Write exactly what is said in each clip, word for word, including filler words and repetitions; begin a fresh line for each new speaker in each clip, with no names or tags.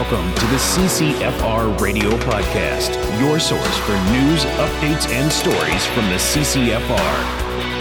Welcome to the C C F R Radio Podcast, your source for news, updates, and stories from the C C F R.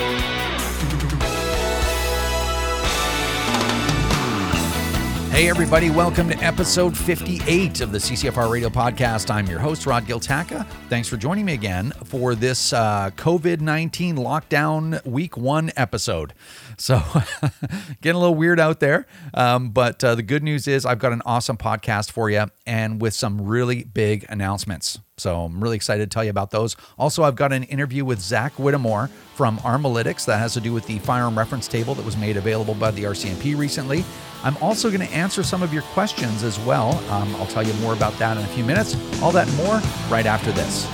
Hey everybody, welcome to episode fifty-eight of the C C F R Radio Podcast. I'm your host, Rod Giltaca. Thanks for joining me again for this uh, COVID nineteen lockdown week one episode. So getting a little weird out there, um, but uh, the good news is I've got an awesome podcast for you and with some really big announcements. So I'm really excited to tell you about those. Also, I've got an interview with Zach Whittemore from Armalytics that has to do with the firearm reference table that was made available by the R C M P recently. I'm also going to answer some of your questions as well. Um, I'll tell you more about that in a few minutes. All that and more right after this.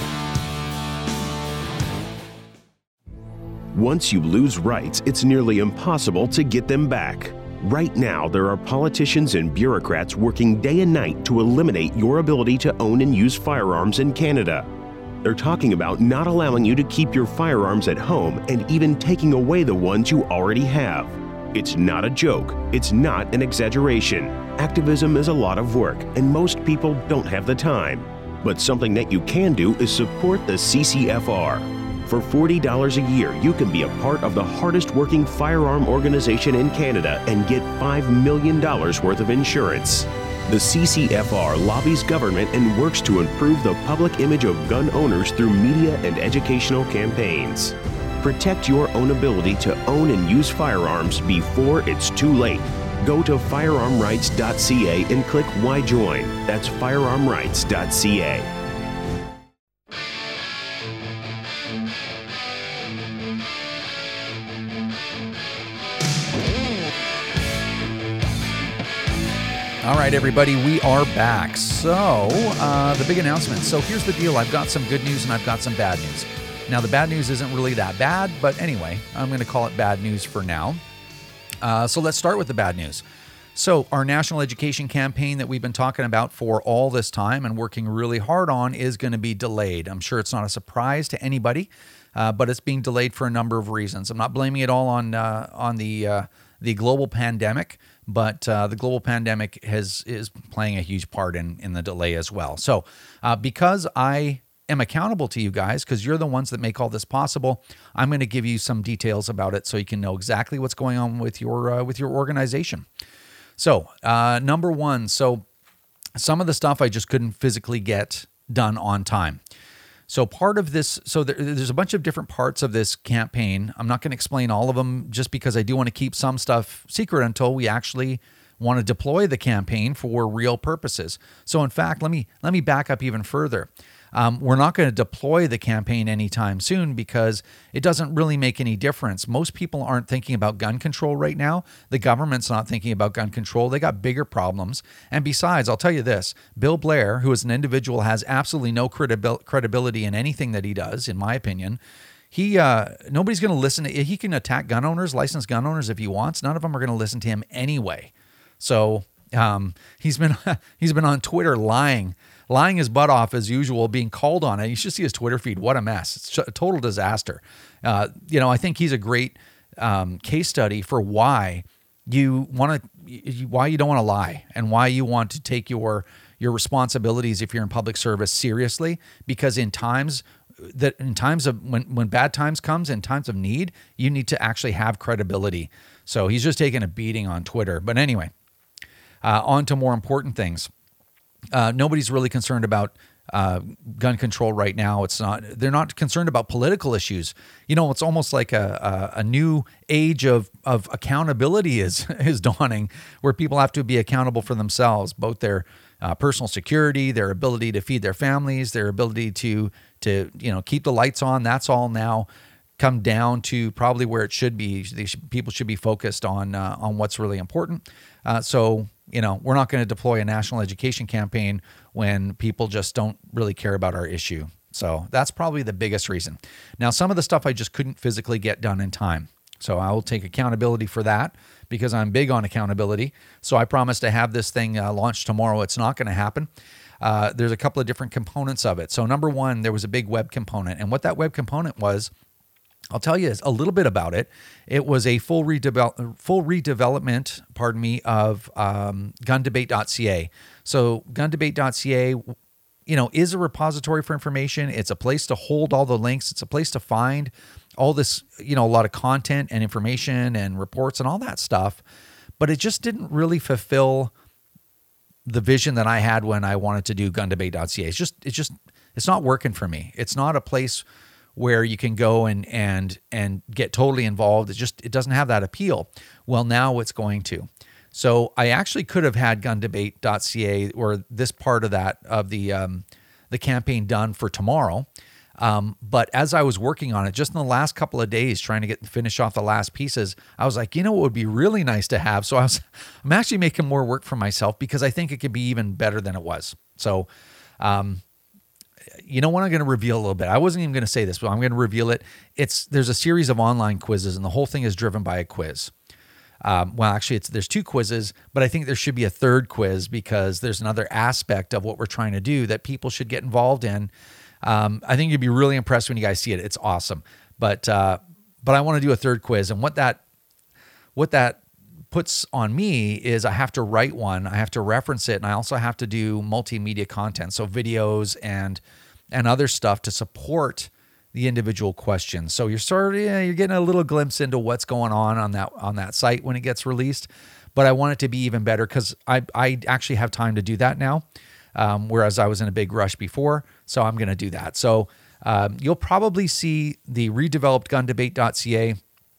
Once you lose rights, it's nearly impossible to get them back. Right now, there are politicians and bureaucrats working day and night to eliminate your ability to own and use firearms in Canada. They're talking about not allowing you to keep your firearms at home and even taking away the ones you already have. It's not a joke. It's not an exaggeration. Activism is a lot of work, and most people don't have the time. But something that you can do is support the C C F R. For forty dollars a year, you can be a part of the hardest working firearm organization in Canada and get five million dollars worth of insurance. The C C F R lobbies government and works to improve the public image of gun owners through media and educational campaigns. Protect your own ability to own and use firearms before it's too late. Go to firearm rights dot c a and click Why Join. That's firearm rights dot c a.
All right, everybody, we are back. So, uh, the big announcement. So here's the deal. I've got some good news and I've got some bad news. Now, the bad news isn't really that bad, but anyway, I'm going to call it bad news for now. Uh, so let's start with the bad news. So our national education campaign that we've been talking about for all this time and working really hard on is going to be delayed. I'm sure it's not a surprise to anybody, uh, but it's being delayed for a number of reasons. I'm not blaming it all on uh, on the uh, the global pandemic, but uh, the global pandemic has is playing a huge part in, in the delay as well. So uh, because I am accountable to you guys, because you're the ones that make all this possible, I'm going to give you some details about it so you can know exactly what's going on with your uh, with your organization. So uh, number one, so some of the stuff I just couldn't physically get done on time. So part of this, so there, there's a bunch of different parts of this campaign. I'm not going to explain all of them just because I do want to keep some stuff secret until we actually want to deploy the campaign for real purposes. So in fact, let me let me back up even further. Um, we're not going to deploy the campaign anytime soon because it doesn't really make any difference. Most people aren't thinking about gun control right now. The government's not thinking about gun control. They got bigger problems. And besides, I'll tell you this, Bill Blair, who is an individual, has absolutely no credibil- credibility in anything that he does, in my opinion. He uh, nobody's going to listen to, he can attack gun owners, licensed gun owners if he wants. None of them are going to listen to him anyway. So um, he's been he's been on Twitter lying. lying his butt off as usual, being called on it. You should see his Twitter feed. What a mess. It's a total disaster. Uh, you know, I think he's a great um, case study for why you want to, why you don't want to lie and why you want to take your, your responsibilities if you're in public service seriously, because in times that in times of when, when bad times comes, in times of need, you need to actually have credibility. So he's just taking a beating on Twitter. But anyway, uh, on to more important things. Uh, nobody's really concerned about uh, gun control right now. It's not. They're not concerned about political issues. You know, it's almost like a a, a new age of of accountability is is dawning, where people have to be accountable for themselves, both their uh, personal security, their ability to feed their families, their ability to to you know keep the lights on. That's all now come down to probably where it should be. They should, people should be focused on uh, on what's really important. Uh, so. You know, we're not going to deploy a national education campaign when people just don't really care about our issue. So that's probably the biggest reason. Now, some of the stuff I just couldn't physically get done in time. So I will take accountability for that because I'm big on accountability. So I promise to have this thing uh, launched tomorrow. It's not going to happen. Uh, there's a couple of different components of it. So number one, there was a big web component. And what that web component was, I'll tell you a little bit about it. It was a full redevelop, full redevelopment, pardon me, of um, gun debate dot c a. So gun debate dot c a, you know, is a repository for information. It's a place to hold all the links. It's a place to find all this, you know, a lot of content and information and reports and all that stuff. But it just didn't really fulfill the vision that I had when I wanted to do gun debate dot c a. It's just, it's just, it's not working for me. It's not a place where you can go and and and get totally involved. It just, it doesn't have that appeal. Well, now it's going to. So I actually could have had gun debate dot c a or this part of that of the um, the campaign done for tomorrow. Um, but as I was working on it, just in the last couple of days, trying to get finish off the last pieces, I was like, you know, what would be really nice to have. So I was, I'm actually making more work for myself because I think it could be even better than it was. So, um, you know what, I'm going to reveal a little bit. I wasn't even going to say this, but I'm going to reveal it. It's there's a series of online quizzes, and the whole thing is driven by a quiz. Um, well, actually, it's there's two quizzes, but I think there should be a third quiz because there's another aspect of what we're trying to do that people should get involved in. Um, I think you'd be really impressed when you guys see it. It's awesome. But uh, but I want to do a third quiz, and what that what that puts on me is I have to write one, I have to reference it, and I also have to do multimedia content, so videos and and other stuff to support the individual questions. So you're sort of yeah, you're getting a little glimpse into what's going on on that on that site when it gets released. But I want it to be even better because I I actually have time to do that now, um, whereas I was in a big rush before. So I'm going to do that. So um, you'll probably see the redeveloped gun debate dot c a.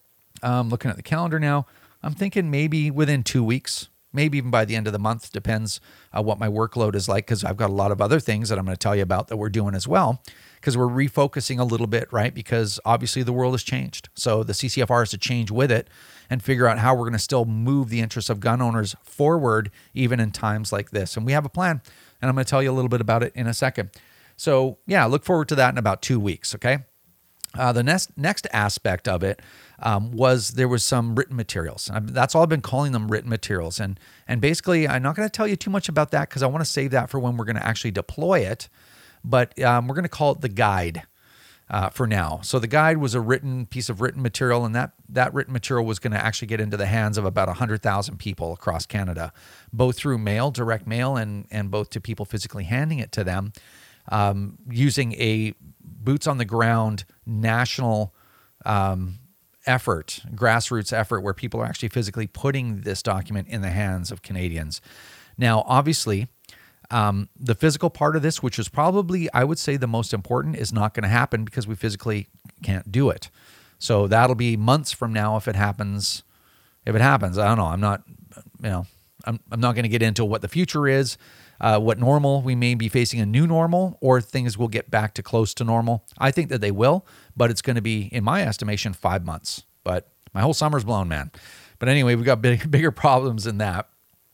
Um, looking at the calendar now, I'm thinking maybe within two weeks, maybe even by the end of the month, depends uh, what my workload is like, because I've got a lot of other things that I'm going to tell you about that we're doing as well, because we're refocusing a little bit, right? Because obviously the world has changed. So the C C F R has to change with it and figure out how we're going to still move the interests of gun owners forward, even in times like this. And we have a plan, and I'm going to tell you a little bit about it in a second. So yeah, look forward to that in about two weeks, okay? Uh, the next next aspect of it um, was there was some written materials. I, that's all I've been calling them, written materials. And and basically, I'm not going to tell you too much about that because I want to save that for when we're going to actually deploy it. But um, we're going to call it the guide uh, for now. So the guide was a written piece of written material, and that that written material was going to actually get into the hands of about one hundred thousand people across Canada, both through mail, direct mail, and and both to people physically handing it to them, um, using a boots on the ground national um, effort, grassroots effort, where people are actually physically putting this document in the hands of Canadians. Now, obviously, um, the physical part of this, which is probably, I would say, the most important, is not going to happen because we physically can't do it. So that'll be months from now if it happens. If it happens, I don't know. I'm not, you know, I'm, I'm not going to get into what the future is. Uh, what normal, we may be facing a new normal, or things will get back to close to normal. I think that they will, but it's going to be, in my estimation, five months. But my whole summer's blown, man. But anyway, we've got big, bigger problems than that.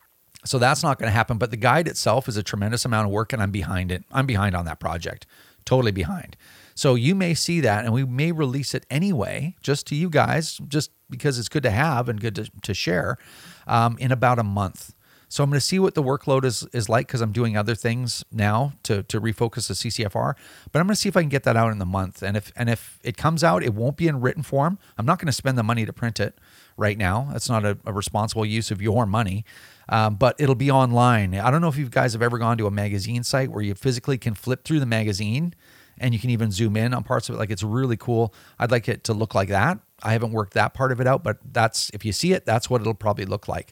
So that's not going to happen. But the guide itself is a tremendous amount of work, and I'm behind it. I'm behind on that project, totally behind. So you may see that, and we may release it anyway, just to you guys, just because it's good to have and good to, to share, um, in about a month. So I'm going to see what the workload is is like because I'm doing other things now to to refocus the C C F R. But I'm going to see if I can get that out in the month. And if and if it comes out, it won't be in written form. I'm not going to spend the money to print it right now. That's not a, a responsible use of your money. Um, but it'll be online. I don't know if you guys have ever gone to a magazine site where you physically can flip through the magazine and you can even zoom in on parts of it. Like, it's really cool. I'd like it to look like that. I haven't worked that part of it out, but that's, if you see it, that's what it'll probably look like.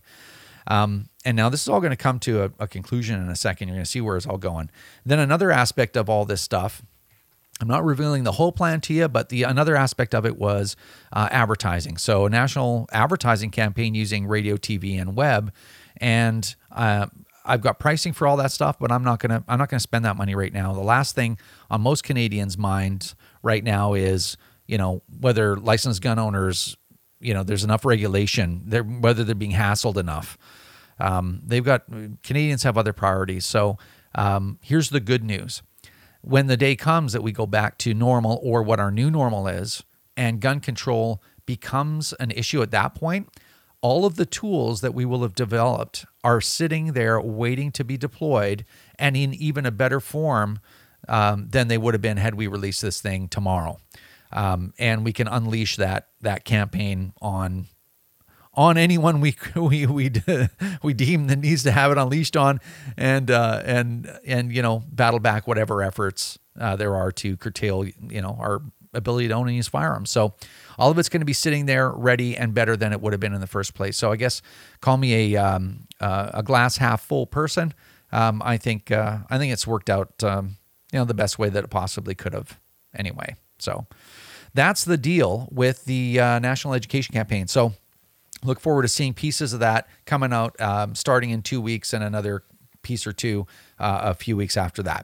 Um, and now this is all going to come to a, a conclusion in a second. You're going to see where it's all going. Then another aspect of all this stuff, I'm not revealing the whole plan to you, but the another aspect of it was uh, advertising. So a national advertising campaign using radio, T V, and web. And uh, I've got pricing for all that stuff, but I'm not gonna I'm not gonna spend that money right now. The last thing on most Canadians' minds right now is, you know, whether licensed gun owners, you know, there's enough regulation, they're, whether they're being hassled enough. Um, they've got, Canadians have other priorities. So um, here's the good news. When the day comes that we go back to normal, or what our new normal is, and gun control becomes an issue at that point, all of the tools that we will have developed are sitting there waiting to be deployed, and in even a better form um, than they would have been had we released this thing tomorrow. Um, and we can unleash that that campaign on on anyone we we we we deem that needs to have it unleashed on, and uh, and and you know, battle back whatever efforts uh, there are to curtail, you know, our ability to own and use firearms. So all of it's going to be sitting there ready and better than it would have been in the first place. So I guess call me a um, uh, a glass half full person. Um, I think uh, I think it's worked out, um, you know, the best way that it possibly could have. Anyway, so that's the deal with the uh, National Education Campaign. So look forward to seeing pieces of that coming out, um, starting in two weeks and another piece or two uh, a few weeks after that.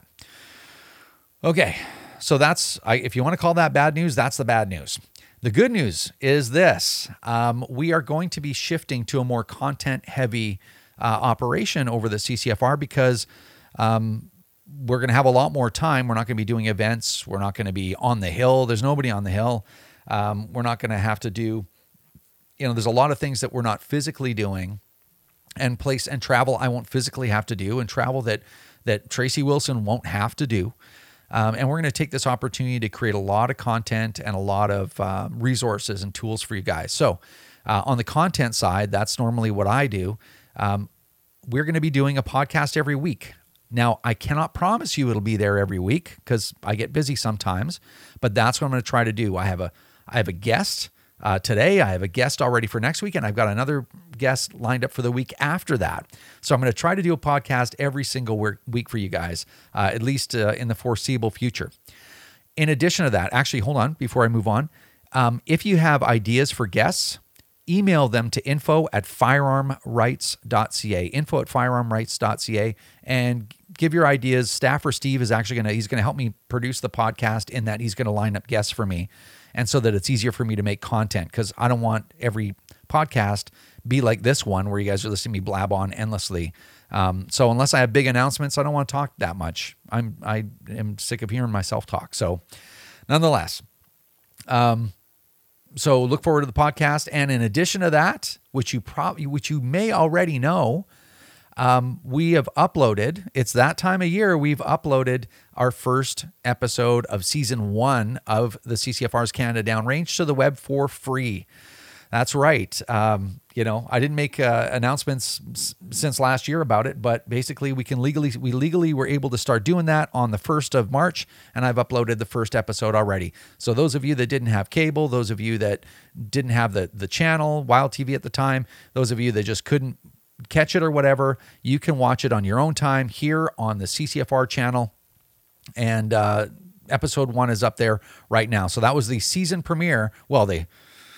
Okay, so that's, I, if you want to call that bad news, that's the bad news. The good news is this. Um, we are going to be shifting to a more content-heavy uh, operation over the C C F R because um, we're going to have a lot more time. We're not going to be doing events. We're not going to be on the Hill. There's nobody on the Hill. Um, we're not going to have to do, you know, there's a lot of things that we're not physically doing, and place and travel I won't physically have to do, and travel that that Tracy Wilson won't have to do. Um, and we're going to take this opportunity to create a lot of content and a lot of uh, resources and tools for you guys. So uh, on the content side, that's normally what I do. Um, we're going to be doing a podcast every week. Now, I cannot promise you it'll be there every week because I get busy sometimes, but that's what I'm going to try to do. I have a I have a guest uh, today. I have a guest already for next week, and I've got another guest lined up for the week after that. So I'm going to try to do a podcast every single week for you guys, uh, at least uh, in the foreseeable future. In addition to that, actually, hold on before I move on. Um, if you have ideas for guests, email them to info at firearm rights dot c a, info at firearm rights dot c a, and give your ideas. Staffer Steve is actually going to, he's going to help me produce the podcast in that he's going to line up guests for me. And so that it's easier for me to make content, because I don't want every podcast be like this one where you guys are listening to me blab on endlessly. Um, so unless I have big announcements, I don't want to talk that much. I'm, I am sick of hearing myself talk. So nonetheless, um, so look forward to the podcast. And in addition to that, which you probably, which you may already know, um, we have uploaded, it's that time of year, we've uploaded our first episode of season one of the C C F R's Canada Downrange to the web for free. That's right. Um, you know, I didn't make uh, announcements s- since last year about it, but basically we can legally, we legally were able to start doing that on the first of March, and I've uploaded the first episode already. So those of you that didn't have cable, those of you that didn't have the, the channel, Wild T V at the time, those of you that just couldn't catch it or whatever, you can watch it on your own time here on the C C F R channel. And uh, episode one is up there right now. So that was the season premiere. Well, the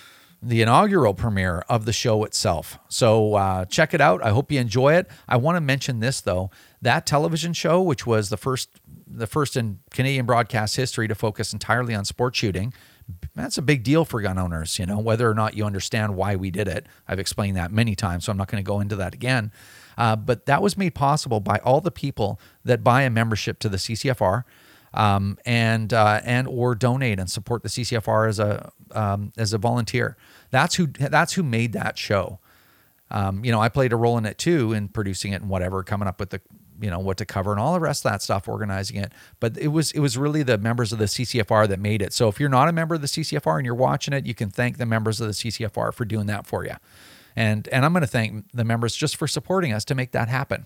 the inaugural premiere of the show itself. So uh, check it out. I hope you enjoy it. I want to mention this though: that television show, which was the first the first in Canadian broadcast history to focus entirely on sport shooting. That's a big deal for gun owners, you know, whether or not you understand why we did it. I've explained that many times, so I'm not going to go into that again. Uh, but that was made possible by all the people that buy a membership to the C C F R um, and uh, and or donate and support the C C F R as a um, as a volunteer. That's who that's who made that show. Um, you know, I played a role in it too, in producing it and whatever, coming up with the, you know, what to cover and all the rest of that stuff, organizing it. But it was it was really the members of the C C F R that made it. So if you're not a member of the C C F R and you're watching it, you can thank the members of the C C F R for doing that for you. And and I'm going to thank the members just for supporting us to make that happen.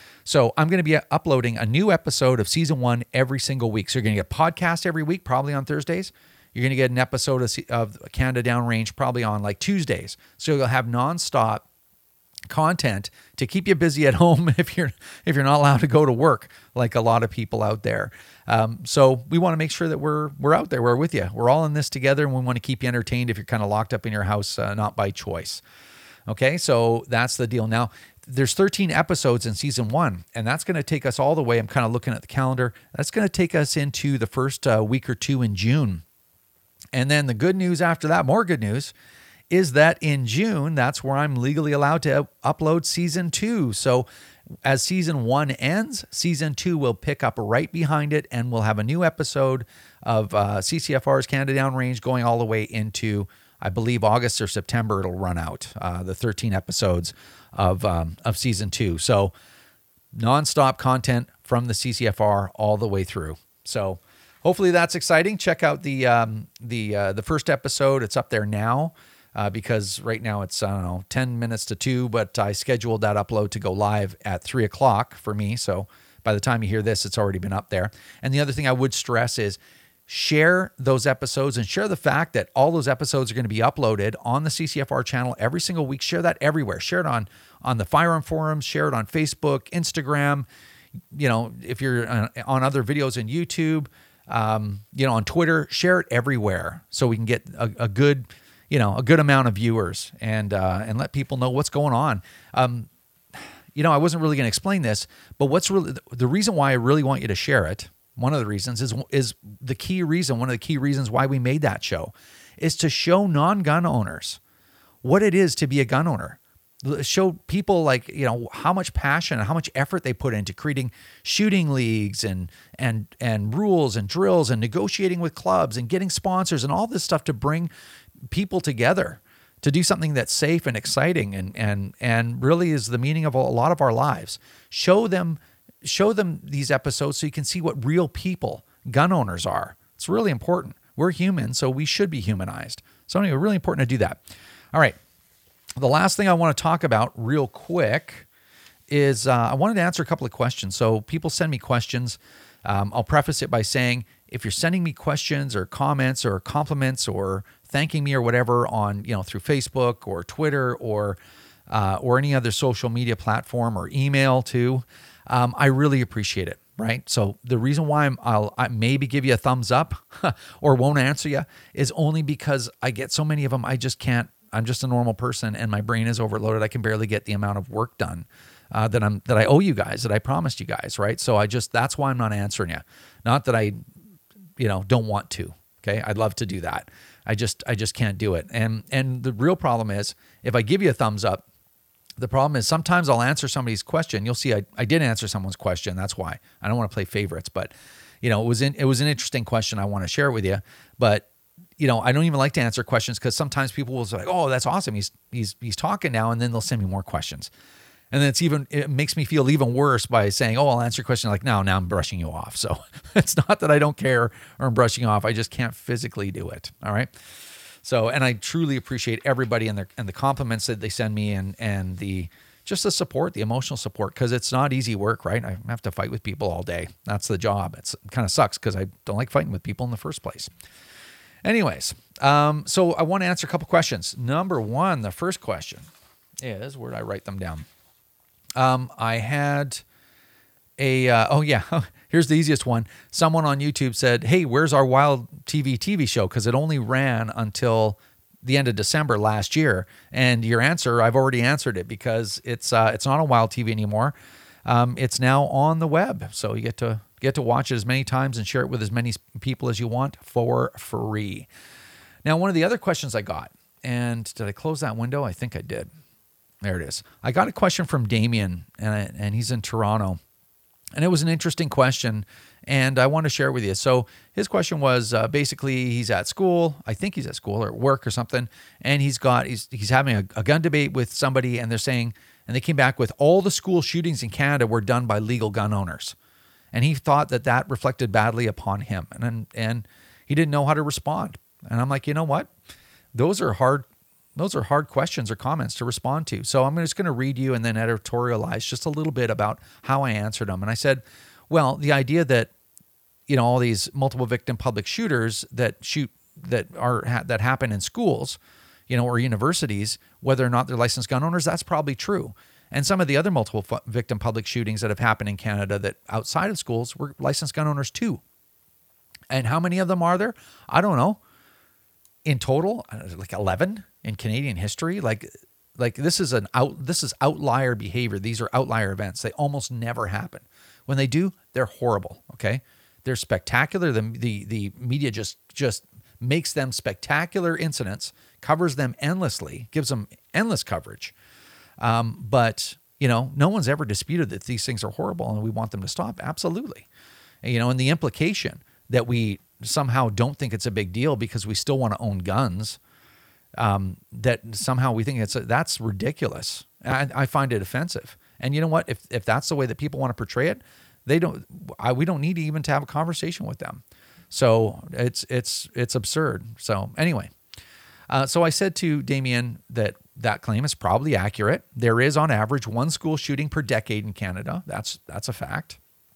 So I'm going to be uploading a new episode of season one every single week. So you're going to get a podcast every week, probably on Thursdays. You're going to get an episode of, of Canada Downrange probably on like Tuesdays. So you'll have nonstop content to keep you busy at home if you're if you're not allowed to go to work like a lot of people out there. Um, so we want to make sure that we're we're out there, we're with you. We're all in this together, and we want to keep you entertained if you're kind of locked up in your house, uh, not by choice. Okay, so that's the deal. Now, there's thirteen episodes in season one, and that's going to take us all the way. I'm kind of looking at the calendar. That's going to take us into the first uh, week or two in June. And then the good news after that, more good news, is that in June, that's where I'm legally allowed to upload season two. So as season one ends, season two will pick up right behind it, and we'll have a new episode of uh, C C F R's Canada Downrange going all the way into, I believe, August or September. It'll run out, uh, the thirteen episodes of um, of season two. So nonstop content from the C C F R all the way through. So hopefully that's exciting. Check out the um, the uh, the first episode. It's up there now uh, because right now it's, I don't know, ten minutes to two, but I scheduled that upload to go live at three o'clock for me. So by the time you hear this, it's already been up there. And the other thing I would stress is share those episodes and share the fact that all those episodes are going to be uploaded on the C C F R channel every single week. Share that everywhere. Share it on, on the Firearm Forums, share it on Facebook, Instagram, you know, if you're on other videos in YouTube, um, you know, on Twitter, share it everywhere so we can get a, a good, you know, a good amount of viewers and, uh, and let people know what's going on. Um, you know, I wasn't really going to explain this, but what's really, the reason why I really want you to share it, one of the reasons is, is the key reason, one of the key reasons why we made that show is to show non-gun owners what it is to be a gun owner. Show people like, you know, how much passion and how much effort they put into creating shooting leagues and, and, and rules and drills and negotiating with clubs and getting sponsors and all this stuff to bring people together to do something that's safe and exciting and, and, and really is the meaning of a lot of our lives. Show them, show them these episodes so you can see what real people, gun owners are. It's really important. We're human, so we should be humanized. So anyway, really important to do that. All right. The last thing I want to talk about real quick is uh, I wanted to answer a couple of questions. So people send me questions. Um, I'll preface it by saying, if you're sending me questions or comments or compliments or thanking me or whatever on, you know, through Facebook or Twitter or uh, or any other social media platform or email too, um, I really appreciate it. Right. So the reason why I'm, I'll I maybe give you a thumbs up or won't answer you is only because I get so many of them. I just can't. I'm just a normal person and my brain is overloaded. I can barely get the amount of work done uh, that I'm that I owe you guys, that I promised you guys, right? So I just that's why I'm not answering you. Not that I, you know, don't want to. Okay, I'd love to do that. I just I just can't do it. And and the real problem is if I give you a thumbs up, the problem is sometimes I'll answer somebody's question. You'll see I, I did answer someone's question. That's why I don't want to play favorites, but you know it was in, it was an interesting question. I want to share it with you, but. You know, I don't even like to answer questions because sometimes people will say, like, "Oh, that's awesome. He's he's he's talking now," and then they'll send me more questions, and then it's even it makes me feel even worse by saying, "Oh, I'll answer your question." Like, no, now I'm brushing you off. So it's not that I don't care or I'm brushing off. I just can't physically do it. All right. So, and I truly appreciate everybody and their and the compliments that they send me and and the just the support, the emotional support, because it's not easy work, right? I have to fight with people all day. That's the job. It's, it kind of sucks because I don't like fighting with people in the first place. Anyways, um, so I want to answer a couple questions. Number one, the first question is, where did I write them down? Um, I had a, uh, oh yeah, here's the easiest one. Someone on YouTube said, hey, where's our Wild T V T V show? Because it only ran until the end of December last year. And your answer, I've already answered it because it's uh, it's not on Wild T V anymore. Um, it's now on the web. So you get to Get to watch it as many times and share it with as many people as you want for free. Now, one of the other questions I got, and did I close that window? I think I did. There it is. I got a question from Damien, and, I, and he's in Toronto. And it was an interesting question, and I want to share it with you. So his question was uh, basically he's at school. I think he's at school or at work or something, and he's got he's he's having a, a gun debate with somebody, and they're saying, and they came back with all the school shootings in Canada were done by legal gun owners. And he thought that that reflected badly upon him. And, and and he didn't know how to respond. And I'm like, you know what? Those are hard those are hard questions or comments to respond to. So I'm just going to read you and then editorialize just a little bit about how I answered them. And I said, well, the idea that, you know, all these multiple victim public shooters that shoot that are that happen in schools, you know, or universities, whether or not they're licensed gun owners, that's probably true. And some of the other multiple fu- victim public shootings that have happened in Canada that outside of schools were licensed gun owners too. And how many of them are there? I don't know. In total, like eleven in Canadian history. Like, like this is an out. This is outlier behavior. These are outlier events. They almost never happen. When they do, they're horrible. Okay, they're spectacular. The the the media just just makes them spectacular incidents, covers them endlessly, gives them endless coverage. Um, but, you know, no one's ever disputed that these things are horrible and we want them to stop. Absolutely. And, you know, and the implication that we somehow don't think it's a big deal because we still want to own guns, um, that somehow we think it's, a, that's ridiculous. I, I find it offensive. And you know what? If, if that's the way that people want to portray it, they don't, I, we don't need to even to have a conversation with them. So it's it's it's absurd. So anyway, uh, so I said to Damien that that claim is probably accurate. There is, on average, one school shooting per decade in Canada. That's that's a fact,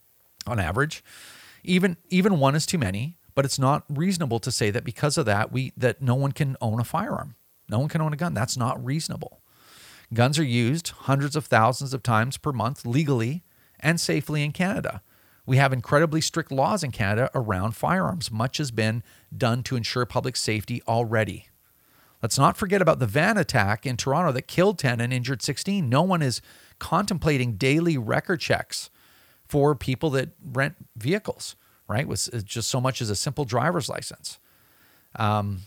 on average. Even even one is too many, but it's not reasonable to say that because of that we that no one can own a firearm. No one can own a gun. That's not reasonable. Guns are used hundreds of thousands of times per month legally and safely in Canada. We have incredibly strict laws in Canada around firearms. Much has been done to ensure public safety already. Let's not forget about the van attack in Toronto that killed ten and injured sixteen. No one is contemplating daily record checks for people that rent vehicles, right? With just so much as a simple driver's license. Um,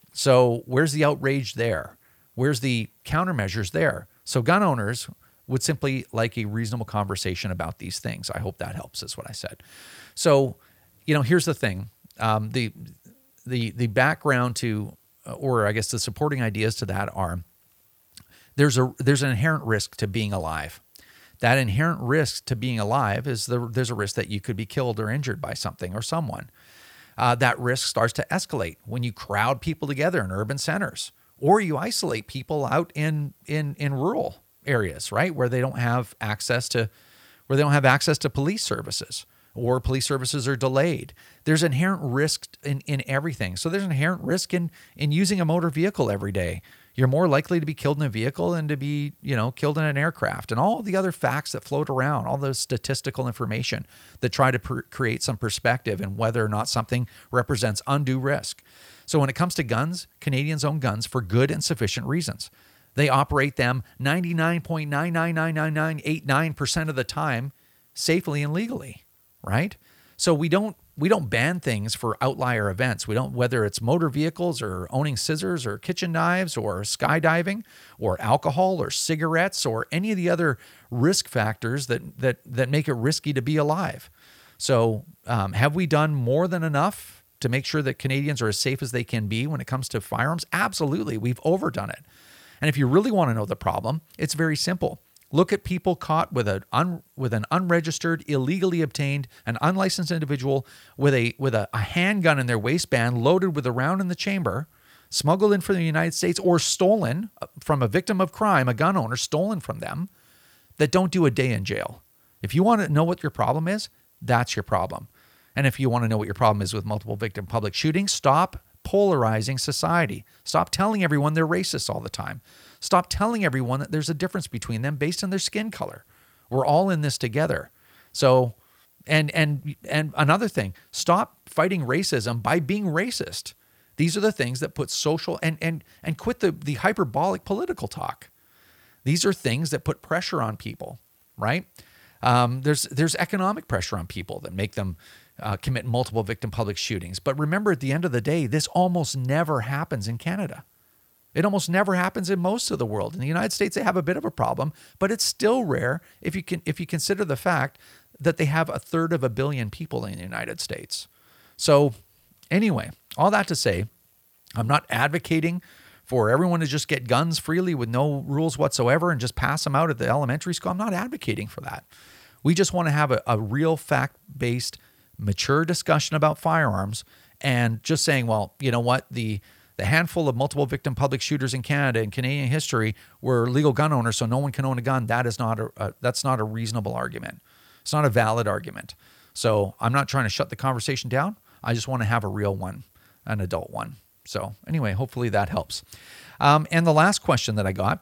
so where's the outrage there? Where's the countermeasures there? So gun owners would simply like a reasonable conversation about these things. I hope that helps, is what I said. So, you know, here's the thing. Um, the the the background to, or I guess the supporting ideas to that are, there's a there's an inherent risk to being alive. That inherent risk to being alive is the, there's a risk that you could be killed or injured by something or someone. Uh, that risk starts to escalate when you crowd people together in urban centers, or you isolate people out in in in rural areas, right, where they don't have access to, where they don't have access to police services, or police services are delayed. There's inherent risk in, in everything. So there's inherent risk in in using a motor vehicle every day. You're more likely to be killed in a vehicle than to be, you know, killed in an aircraft, and all the other facts that float around, all the statistical information that try to per- create some perspective in whether or not something represents undue risk. So when it comes to guns, Canadians own guns for good and sufficient reasons. They operate them ninety-nine point nine nine nine nine nine eight nine percent of the time safely and legally, right? So we don't we don't ban things for outlier events. We don't, whether it's motor vehicles or owning scissors or kitchen knives or skydiving or alcohol or cigarettes or any of the other risk factors that that that make it risky to be alive. So um, have we done more than enough to make sure that Canadians are as safe as they can be when it comes to firearms? Absolutely. We've overdone it. And if you really want to know the problem, it's very simple. Look at people caught with a un, with an unregistered, illegally obtained, an unlicensed individual with a with a, a handgun in their waistband, loaded with a round in the chamber, smuggled in from the United States, or stolen from a victim of crime, a gun owner, stolen from them, that don't do a day in jail. If you want to know what your problem is, that's your problem. And if you want to know what your problem is with multiple victim public shootings, stop polarizing society. Stop telling everyone they're racist all the time. Stop telling everyone that there's a difference between them based on their skin color. We're all in this together. So, and and and another thing, stop fighting racism by being racist. These are the things that put social, and and and quit the the hyperbolic political talk. These are things that put pressure on people, right? Um, there's there's economic pressure on people that make them Uh, commit multiple victim public shootings. But remember, at the end of the day, this almost never happens in Canada. It almost never happens in most of the world. In the United States, they have a bit of a problem, but it's still rare if you can if you consider the fact that they have a third of a billion people in the United States. So anyway, all that to say, I'm not advocating for everyone to just get guns freely with no rules whatsoever and just pass them out at the elementary school. I'm not advocating for that. We just want to have a, a real fact-based, mature discussion about firearms, and just saying, well, you know what, the the handful of multiple victim public shooters in Canada in Canadian history were legal gun owners, so no one can own a gun. That is not a, a that's not a reasonable argument. It's not a valid argument. So I'm not trying to shut the conversation down. I just want to have a real one, an adult one. So anyway, hopefully that helps. Um, and the last question that I got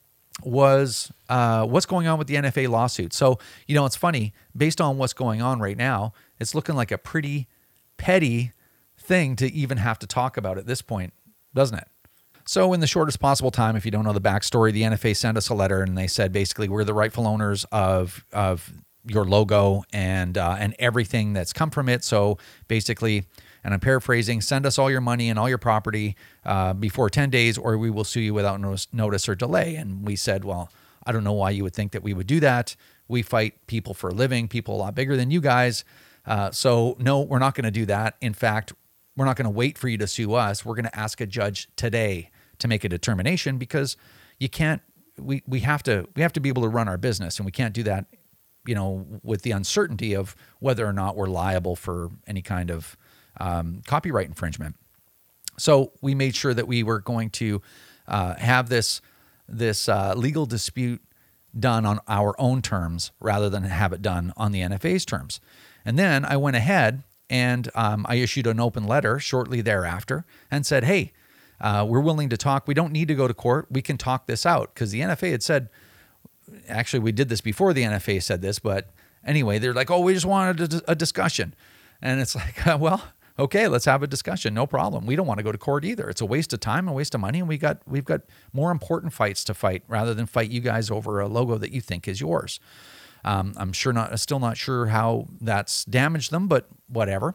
was, uh, what's going on with the N F A lawsuit? So, you know, it's funny, based on what's going on right now, it's looking like a pretty petty thing to even have to talk about at this point, doesn't it? So in the shortest possible time, if you don't know the backstory, the N F A sent us a letter and they said, basically, we're the rightful owners of of your logo and uh, and everything that's come from it. So basically, and I'm paraphrasing, send us all your money and all your property uh, before ten days, or we will sue you without notice, notice or delay. And we said, well, I don't know why you would think that we would do that. We fight people for a living, people a lot bigger than you guys. Uh, so no, we're not going to do that. In fact, we're not going to wait for you to sue us. We're going to ask a judge today to make a determination, because you can't, we, we have to, we have to be able to run our business, and we can't do that, you know, with the uncertainty of whether or not we're liable for any kind of um, copyright infringement. So we made sure that we were going to uh, have this this uh, legal dispute done on our own terms rather than have it done on the N F A's terms. And then I went ahead and um, I issued an open letter shortly thereafter and said, hey, uh, we're willing to talk. We don't need to go to court. We can talk this out, because the N F A had said, actually, we did this before the N F A said this, but anyway, they're like, oh, we just wanted a, a discussion. And it's like, uh, well, okay, let's have a discussion. No problem. We don't want to go to court either. It's a waste of time, a waste of money, and we got we've got more important fights to fight rather than fight you guys over a logo that you think is yours. Um, I'm sure not, still not sure how that's damaged them, but whatever.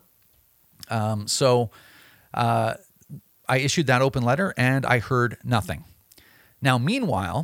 Um, so uh, I issued that open letter, and I heard nothing. Now, meanwhile,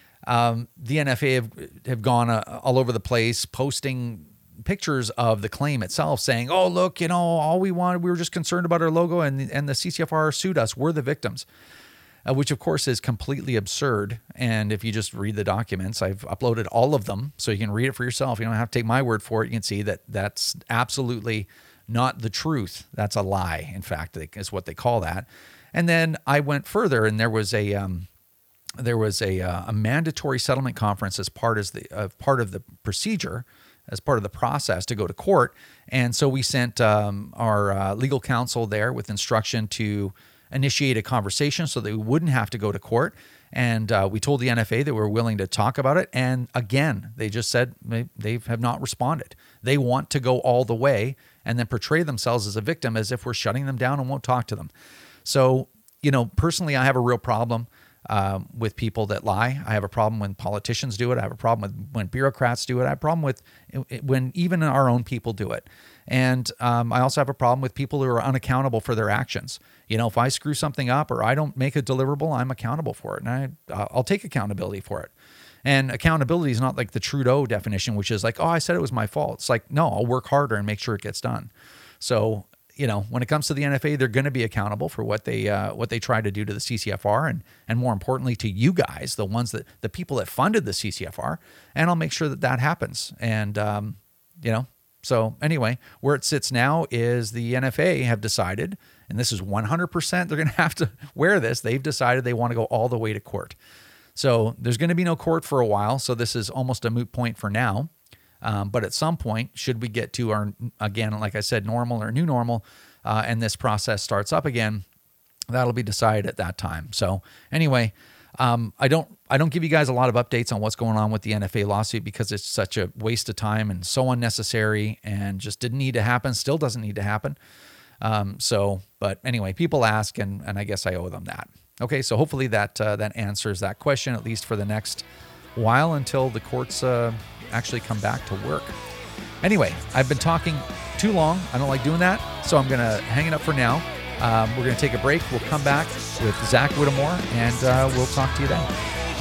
um, the N F A have have gone uh, all over the place posting pictures of the claim itself, saying, oh, look, you know, all we wanted, we were just concerned about our logo, and, and the C C F R sued us. We're the victims, uh, which of course is completely absurd. And if you just read the documents, I've uploaded all of them so you can read it for yourself. You don't have to take my word for it. You can see that that's absolutely not the truth. That's a lie. In fact, is what they call that. And then I went further, and there was a, um, there was a, uh, a mandatory settlement conference as part as the, uh, part of the procedure, as part of the process to go to court. And so we sent um, our uh, legal counsel there with instruction to initiate a conversation so that we wouldn't have to go to court. And uh, we told the N F A that we were willing to talk about it. And again, they just said they, they have not responded. They want to go all the way and then portray themselves as a victim, as if we're shutting them down and won't talk to them. So, you know, personally, I have a real problem Um, with people that lie. I have a problem when politicians do it. I have a problem with when bureaucrats do it. I have a problem with when even our own people do it. And um, I also have a problem with people who are unaccountable for their actions. You know, if I screw something up or I don't make a deliverable, I'm accountable for it. And I, I'll take accountability for it. And accountability is not like the Trudeau definition, which is like, oh, I said it was my fault. It's like, no, I'll work harder and make sure it gets done. So, you know, when it comes to the N F A, they're going to be accountable for what they uh, what they try to do to the C C F R, and and more importantly to you guys, the ones that the people that funded the C C F R. And I'll make sure that that happens. And um, you know, so anyway, where it sits now is the N F A have decided, and this is one hundred percent, they're going to have to wear this. They've decided they want to go all the way to court. So there's going to be no court for a while. So this is almost a moot point for now. Um, but at some point, should we get to our, again, like I said, normal or new normal, uh, and this process starts up again, that'll be decided at that time. So anyway, um, I don't I don't give you guys a lot of updates on what's going on with the N F A lawsuit because it's such a waste of time and so unnecessary and just didn't need to happen, still doesn't need to happen. Um, so, but anyway, people ask, and, and I guess I owe them that. Okay, so hopefully that uh, that answers that question, at least for the next while until the courts uh, actually come back to work. Anyway, I've been talking too long. I don't like doing that, so I'm going to hang it up for now. Um, we're going to take a break. We'll come back with Zach Whittemore, and uh, we'll talk to you then.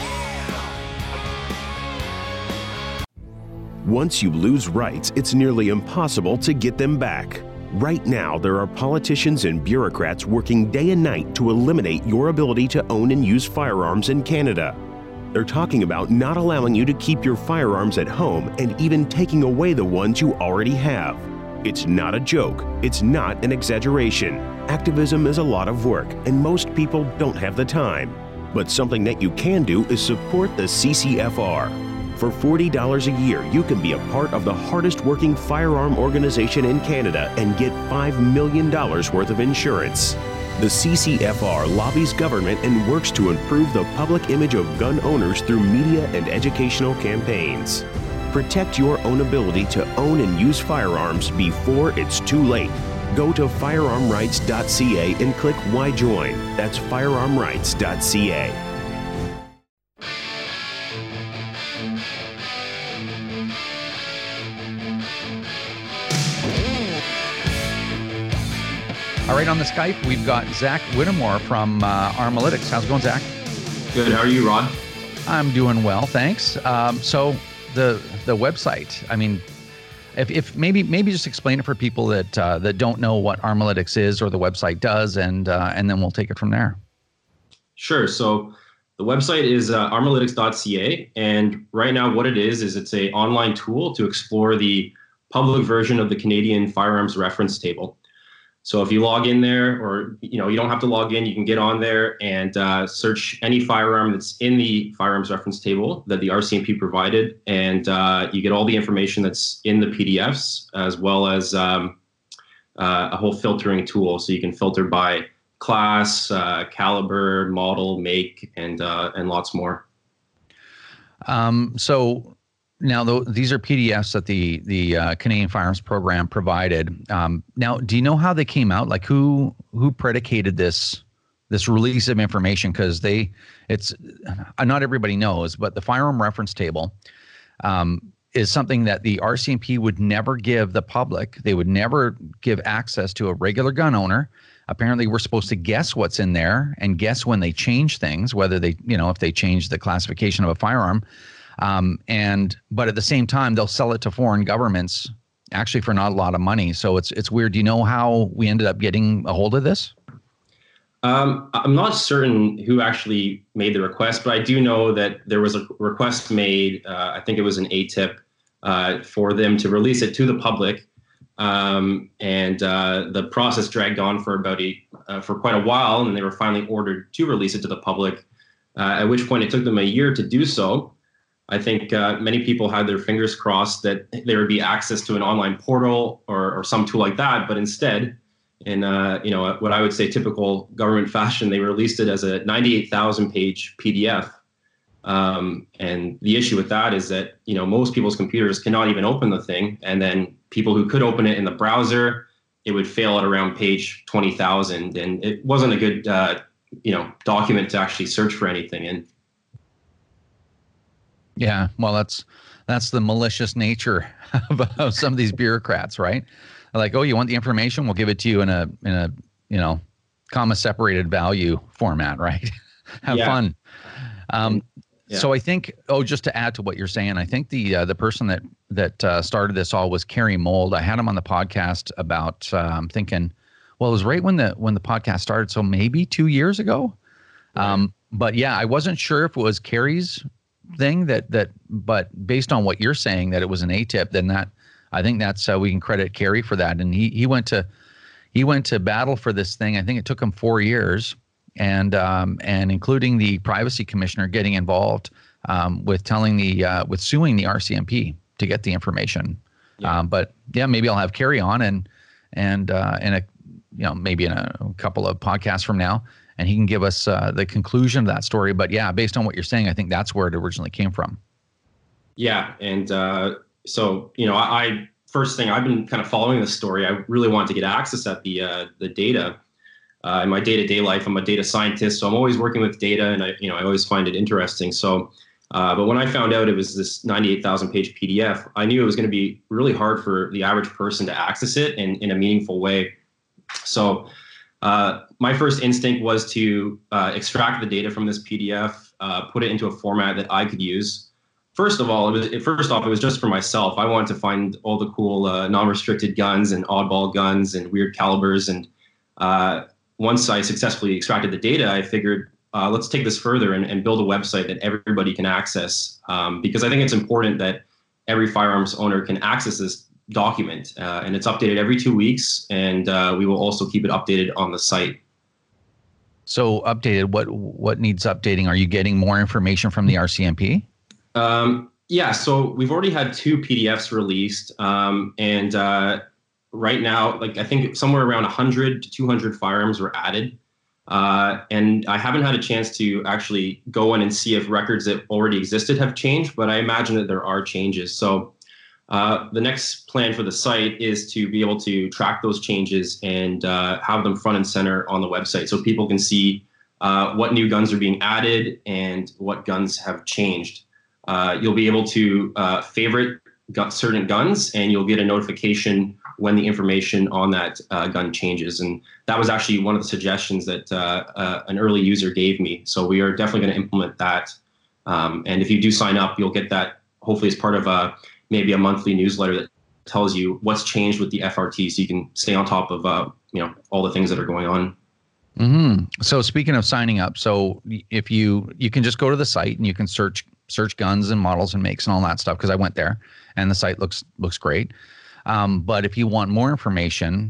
Once you lose rights, it's nearly impossible to get them back. Right now, there are politicians and bureaucrats working day and night to eliminate your ability to own and use firearms in Canada. They're talking about not allowing you to keep your firearms at home and even taking away the ones you already have. It's not a joke. It's not an exaggeration. Activism is a lot of work, and most people don't have the time. But something that you can do is support the C C F R. For forty dollars a year, you can be a part of the hardest working firearm organization in Canada and get five million dollars worth of insurance. The C C F R lobbies government and works to improve the public image of gun owners through media and educational campaigns. Protect your own ability to own and use firearms before it's too late. Go to firearm rights dot c a and click Why Join. That's firearm rights dot c a.
All right, on the Skype, we've got Zach Whittemore from uh, Armalytics. How's it going, Zach?
Good. How are you, Rod?
I'm doing well, thanks. Um, so the the website, I mean, if, if maybe maybe just explain it for people that uh, that don't know what Armalytics is or the website does, and uh, and then we'll take it from there.
Sure. So the website is uh, armalytics dot c a, and right now what it is is it's an online tool to explore the public version of the Canadian Firearms Reference Table. So if you log in there, or you know, you don't have to log in, you can get on there and uh, search any firearm that's in the firearms reference table that the R C M P provided, and uh, you get all the information that's in the P D Fs, as well as um, uh, a whole filtering tool, so you can filter by class, uh, caliber, model, make, and uh, and lots more.
Um, so. Now, th- these are P D Fs that the the uh, Canadian Firearms Program provided. Um, now, do you know how they came out? Like, who who predicated this this release of information? Because they, it's uh, not everybody knows, but the firearm reference table um, is something that the R C M P would never give the public. They would never give access to a regular gun owner. Apparently, we're supposed to guess what's in there and guess when they change things, whether they, you know, if they change the classification of a firearm. Um, and but at the same time, they'll sell it to foreign governments, actually for not a lot of money. So it's it's weird. Do you know how we ended up getting a hold of this?
Um, I'm not certain who actually made the request, but I do know that there was a request made. Uh, I think it was an A T I P uh, for them to release it to the public, um, and uh, the process dragged on for about a uh, for quite a while, and they were finally ordered to release it to the public. Uh, at which point, it took them a year to do so. I think uh, many people had their fingers crossed that there would be access to an online portal or, or some tool like that, but instead, in uh, you know what I would say typical government fashion, they released it as a ninety-eight thousand page P D F. Um, and the issue with that is that you know most people's computers cannot even open the thing, and then people who could open it in the browser, it would fail at around page twenty thousand, and it wasn't a good uh, you know document to actually search for anything in.
Yeah, well, that's that's the malicious nature of, of some of these bureaucrats, right? They're like, oh, you want the information? We'll give it to you in a in a you know comma separated value format, right? Have
yeah.
fun. Um,
yeah.
So I think, oh, just to add to what you're saying, I think the uh, the person that that uh, started this all was Kerry Mold. I had him on the podcast about um, thinking, well, it was right when the when the podcast started, so maybe two years ago. Right. Um, but yeah, I wasn't sure if it was Kerry's thing that that but based on what you're saying that it was an A T I P, then that I think that's uh, we can credit Kerry for that. And he he went to he went to battle for this thing. I think it took him four years, and um and including the privacy commissioner getting involved um with telling the uh with suing the R C M P to get the information. Yeah. Um but yeah, maybe I'll have Kerry on and and uh in a you know maybe in a couple of podcasts from now, and he can give us uh, the conclusion of that story. But yeah, based on what you're saying, I think that's where it originally came from.
Yeah, and uh, so you know, I, I first thing I've been kind of following this story. I really wanted to get access at the uh, the data uh, in my day-to-day life. I'm a data scientist, so I'm always working with data, and I you know I always find it interesting. So, uh, but when I found out it was this ninety-eight thousand page P D F, I knew it was going to be really hard for the average person to access it in in a meaningful way. So. Uh, my first instinct was to uh, extract the data from this P D F, uh, put it into a format that I could use. First of all, it was, it, first off, it was just for myself. I wanted to find all the cool uh, non-restricted guns and oddball guns and weird calibers. And uh, once I successfully extracted the data, I figured, uh, let's take this further and, and build a website that everybody can access. Um, because I think it's important that every firearms owner can access this document, uh, and it's updated every two weeks, and uh, we will also keep it updated on the site.
So updated, what what needs updating? Are you getting more information from the R C M P?
Um, yeah, so we've already had two P D Fs released, um, and uh, right now, like I think somewhere around one hundred to two hundred firearms were added, uh, and I haven't had a chance to actually go in and see if records that already existed have changed, but I imagine that there are changes. So Uh, the next plan for the site is to be able to track those changes and uh, have them front and center on the website so people can see uh, what new guns are being added and what guns have changed. Uh, you'll be able to uh, favorite gu- certain guns, and you'll get a notification when the information on that uh, gun changes. And that was actually one of the suggestions that uh, uh, an early user gave me. So we are definitely going to implement that. Um, and if you do sign up, you'll get that hopefully as part of a maybe a monthly newsletter that tells you what's changed with the F R T, so you can stay on top of uh, you know all the things that are going on.
Mm-hmm. So speaking of signing up, so if you you can just go to the site and you can search search guns and models and makes and all that stuff, because I went there and the site looks looks great. Um, but if you want more information,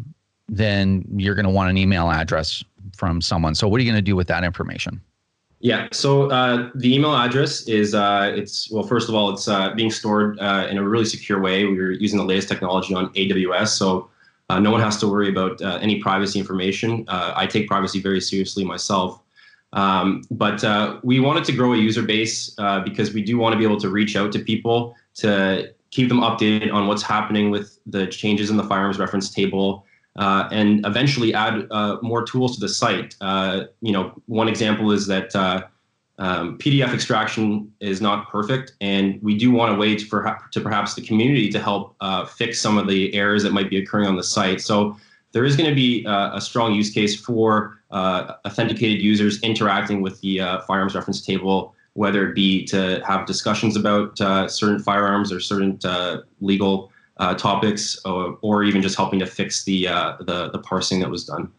then you're going to want an email address from someone. So what are you going to do with that information?
Yeah. So uh, the email address is uh, it's well, first of all, it's uh, being stored uh, in a really secure way. We're using the latest technology on A W S, so uh, no one has to worry about uh, any privacy information. Uh, I take privacy very seriously myself. Um, but uh, we wanted to grow a user base uh, because we do want to be able to reach out to people to keep them updated on what's happening with the changes in the firearms reference table, uh, and eventually add uh, more tools to the site. Uh, you know, one example is that uh, um, P D F extraction is not perfect, and we do want to wait for to perhaps the community to help uh, fix some of the errors that might be occurring on the site. So there is going to be uh, a strong use case for uh, authenticated users interacting with the uh, firearms reference table, whether it be to have discussions about uh, certain firearms or certain uh, legal uh, topics, or, or even just helping to fix the, uh, the the parsing that was done.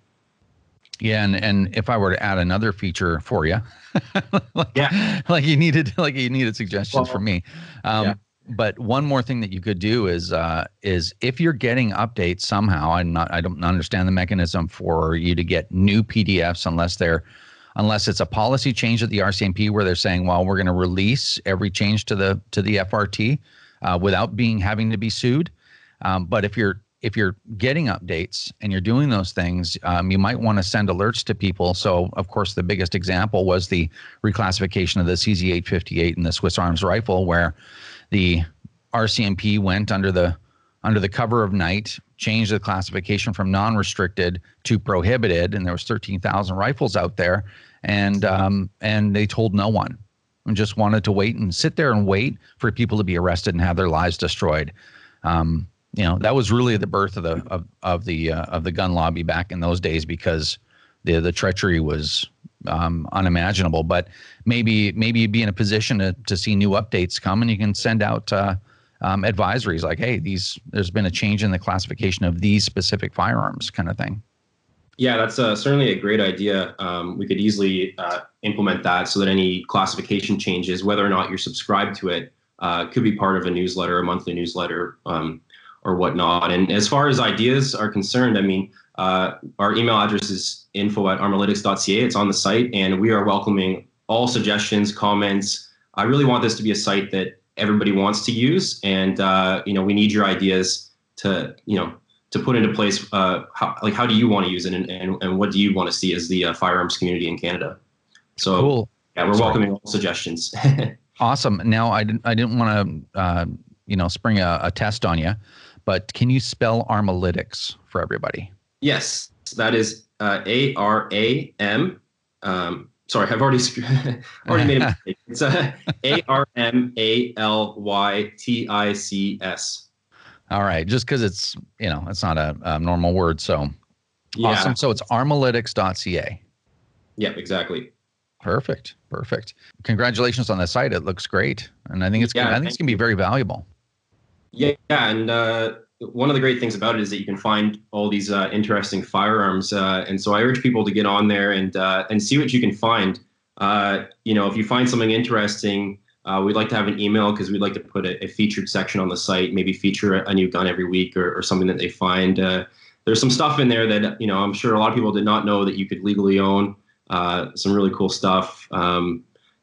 Yeah, and, and if I were to add another feature for you, like,
yeah,
like you needed like you needed suggestions
well,
from me. Um,
yeah.
But one more thing that you could do is uh, is if you're getting updates somehow, I'm not I don't understand the mechanism for you to get new P D Fs unless they're unless it's a policy change at the R C M P where they're saying, well, we're going to release every change to the to the F R T uh, without being having to be sued. Um, but if you're if you're getting updates and you're doing those things, um, you might want to send alerts to people. So, of course, the biggest example was the reclassification of the C Z eight fifty-eight and the Swiss Arms rifle, where the R C M P went under the under the cover of night, changed the classification from non-restricted to prohibited, and there was thirteen thousand rifles out there, and um, and they told no one, and just wanted to wait and sit there and wait for people to be arrested and have their lives destroyed. Um, you know, that was really the birth of the of of the uh, of the gun lobby back in those days, because the the treachery was um, unimaginable. But maybe maybe you'd be in a position to to see new updates come, and you can send out uh, um, advisories like, hey, these there's been a change in the classification of these specific firearms, kind of thing.
Yeah, that's uh, certainly a great idea. Um, we could easily uh, implement that so that any classification changes, whether or not you're subscribed to it, uh, could be part of a newsletter, a monthly newsletter, um, or whatnot. And as far as ideas are concerned, I mean, uh, our email address is info at armalytics dot c a. It's on the site, and we are welcoming all suggestions, comments. I really want this to be a site that everybody wants to use, and uh, you know, we need your ideas to, you know, to put into place. Uh, how, like, how do you want to use it, and, and, and what do you want to see as the uh, firearms community in Canada? So,
cool.
Yeah, we're
Sorry.
welcoming all suggestions.
Awesome. Now, I didn't I didn't want to uh, you know spring a, a test on you, but can you spell Armalytics for everybody?
Yes, that is uh, A R A M. Um, sorry, I've already already made a mistake. It's uh, A R M A L Y T I C S.
All right, just because it's you know it's not a, a normal word, so
Yeah.
awesome. So it's armalytics dot c a.
Yeah, exactly.
Perfect, perfect. Congratulations on the site. It looks great, and I think it's
Yeah,
I think it's gonna be very valuable.
Yeah, and uh, one of the great things about it is that you can find all these uh, interesting firearms, uh, and so I urge people to get on there and uh, and see what you can find. Uh, you know, if you find something interesting, uh, we'd like to have an email, because we'd like to put a, a featured section on the site, maybe feature a, a new gun every week, or, or something that they find. Uh, there's some stuff in there that, you know, I'm sure a lot of people did not know that you could legally own. Uh, some really cool stuff, um,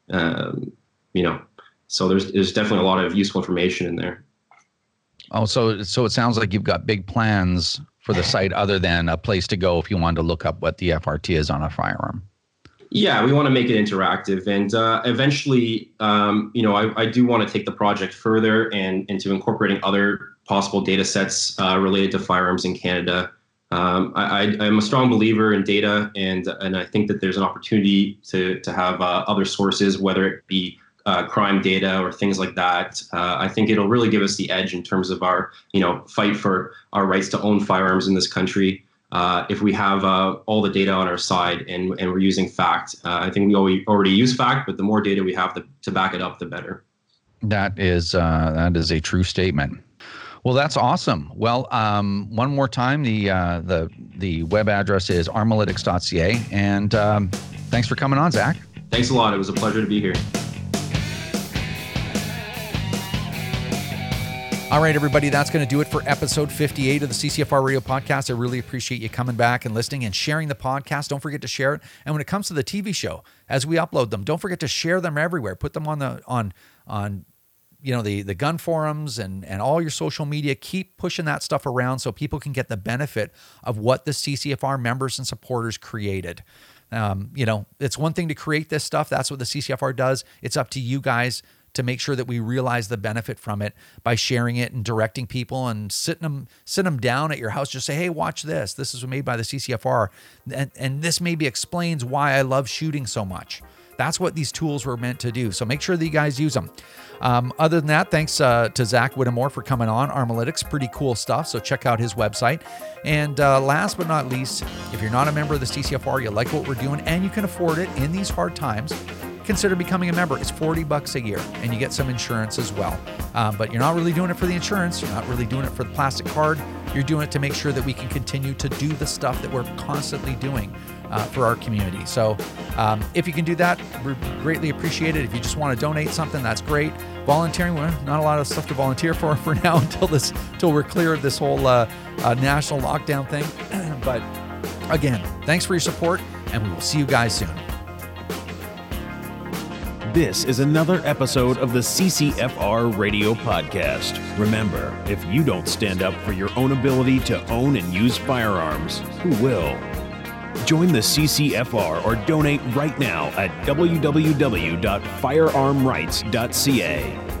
um, you know, so there's there's definitely a lot of useful information in there.
Oh, so so it sounds like you've got big plans for the site, other than a place to go if you wanted to look up what the F R T is on a firearm.
Yeah, we want to make it interactive, and uh, eventually, um, you know, I, I do want to take the project further and into incorporating other possible data sets uh, related to firearms in Canada. Um, I, I, I'm a strong believer in data, and and I think that there's an opportunity to to have uh, other sources, whether it be uh, crime data or things like that. Uh, I think it'll really give us the edge in terms of our, you know, fight for our rights to own firearms in this country. Uh, if we have uh, all the data on our side, and and we're using fact. uh, I think we already use fact, but the more data we have to, to back it up, the better.
That is uh, that is a true statement. Well, that's awesome. Well, um, one more time, the uh, the the web address is armalytics dot c a, and um, thanks for coming on, Zach.
Thanks a lot. It was a pleasure to be here.
All right, everybody, that's going to do it for episode fifty-eight of the C C F R Radio Podcast. I really appreciate you coming back and listening and sharing the podcast. Don't forget to share it. And when it comes to the T V show, as we upload them, don't forget to share them everywhere. Put them on the on on you know the the gun forums and and all your social media. Keep pushing that stuff around so people can get the benefit of what the C C F R members and supporters created. Um, you know, it's one thing to create this stuff. That's what the C C F R does. It's up to you guys to make sure that we realize the benefit from it by sharing it and directing people and sitting them, sitting them down at your house. Just say, hey, watch this. This is made by the C C F R. And, and this maybe explains why I love shooting so much. That's what these tools were meant to do. So make sure that you guys use them. Um, other than that, thanks uh, to Zach Whittemore for coming on. Armalytics, pretty cool stuff. So check out his website. And uh, last but not least, if you're not a member of the C C F R, you like what we're doing, and you can afford it in these hard times, consider becoming a member. It's forty bucks a year, and you get some insurance as well. Um, but you're not really doing it for the insurance. You're not really doing it for the plastic card. You're doing it to make sure that we can continue to do the stuff that we're constantly doing uh, for our community. So um, if you can do that, we greatly appreciate it. If you just want to donate something, that's great. Volunteering, well, not a lot of stuff to volunteer for for now until this, until we're clear of this whole uh, uh, national lockdown thing. But again, thanks for your support, and we will see you guys soon.
This is another episode of the C C F R Radio Podcast. Remember, if you don't stand up for your own ability to own and use firearms, who will? Join the C C F R or donate right now at w w w dot firearm rights dot c a.